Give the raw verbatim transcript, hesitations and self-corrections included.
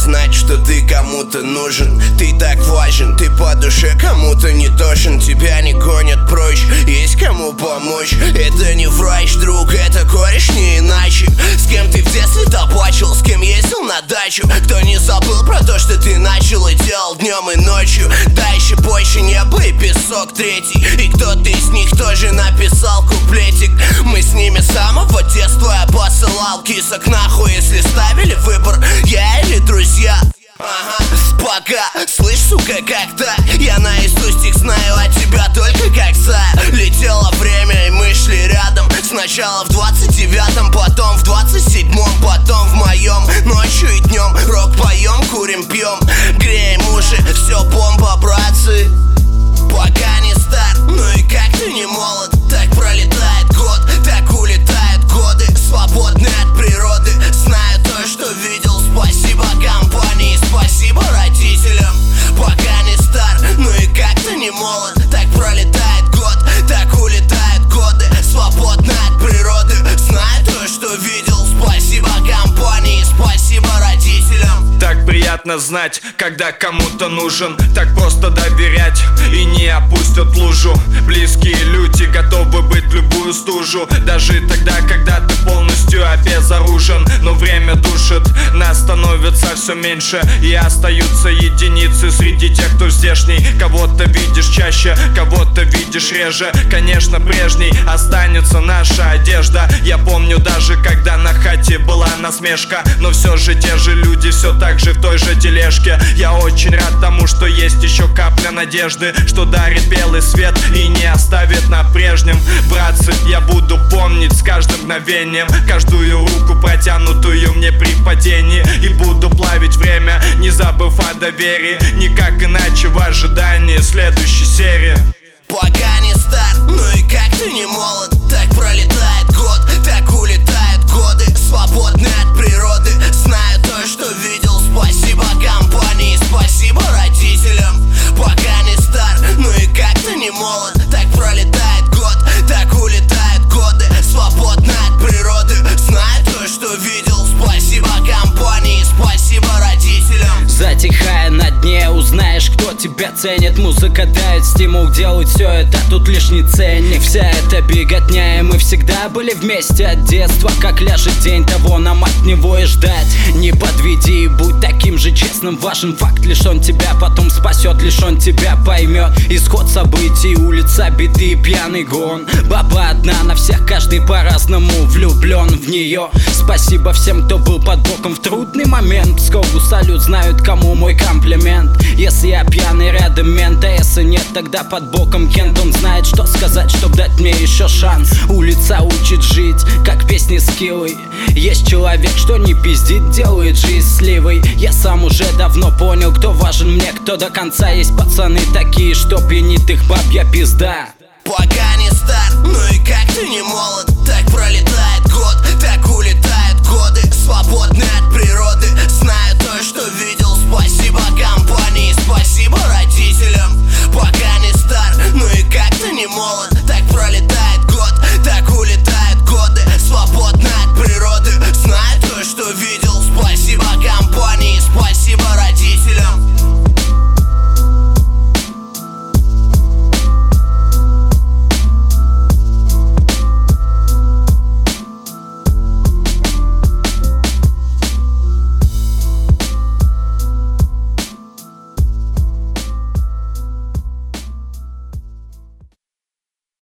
знать, что ты кому-то нужен. Ты так важен, ты по душе кому-то не тошен. Тебя не гонят прочь, есть кому помочь. Это не врач, друг, это кореш, не иначе. С кем ты в детстве табачил, с кем ездил на дачу. Кто не забыл про то, что ты начал и делал днем и ночью. Да еще больше небо и песок третий. И кто-то из них тоже написал куплетик. Мы с ними с самого детства я посылал кисок нахуй, если ставили выбор, я или друзья. Ага, пока, слышь, сука, как-то я наизусть их знаю, а тебя только как зая. Летело время и мы шли рядом. Сначала в двадцать девятом, потом в двадцать седьмом, потом в моем. Ночью и днем рок поем, курим, пьем, греем уши, все бомба, братцы. Пока не стар, ну и как ты не молод. Так пролетает год, так улетают годы. Свободны от природы, знаю то, что видел. Спасибо компании, спасибо родителям. Пока не стар, ну и как ты не молод. Так пролетает год, так улетают годы. Свободны от природы, знаю то, что видел. Спасибо компании, спасибо родителям. Так приятно знать, когда кому-то нужен. Так просто доверять и не опустят лужу. Близкие люди готовы быть в любую стужу. Даже тогда, когда ты полностью обезоружен. Но время душит, нас становится все меньше. И остаются единицы среди тех, кто здешний. Кого-то видишь чаще, кого-то видишь реже. Конечно, прежней останется наша одежда. Я помню даже, когда на хате была насмешка. Но все же те же люди, все так же в той же тележке. Я очень рад тому, что есть еще капля надежды, что дарит белый свет и не оставит на прежнем. Братцы, я буду помнить с каждым мгновением каждую руку, протянутую мне при падении. И буду плавить время, не забыв о доверии. Никак иначе в ожидании следующей серии. Пока не стар, ну и как ты не молод. Так пролетает год, так улетают годы. Свободны от природы, знаю то, что видел. Спасибо компании, спасибо родителям. Пока не стар, ну и как ты не молод. Так пролетает год, так улетают годы. Свободны от природы, знаю то, что видел. Спасибо компании, спасибо родителям. Затихая на дне, узнаешь, кто тебя ценит. Музыка дает стимул делать все это, тут лишний ценник. Вся эта беготня, и мы всегда были вместе от детства. Как ляжет день, того нам от него и ждать. Не подведи, будь таким же честным. Важен факт, лишь он тебя потом спасет, лишь он тебя поймет. Исход событий, улица беды, пьяный гон. Баба одна на всех, каждый по-разному влюблен в нее. Спасибо всем, кто был под боком в трудный момент. Пскову салют, знают, кому мой комплимент. Если я пьяный, рядом мент, а если нет, тогда под боком Кент. Он знает, что сказать, чтоб дать мне еще шанс. Улица учит жить, как песни с Киллой. Есть человек, что не пиздит, делает жизнь сливой. Я сам уже давно понял, кто важен мне, кто до конца. Есть пацаны такие, что пьянит их бабья пизда. Пока не стар, ну и как ты не молод. Так пролетает год, так улетают годы. Свободны от природы, знаю то, что видел.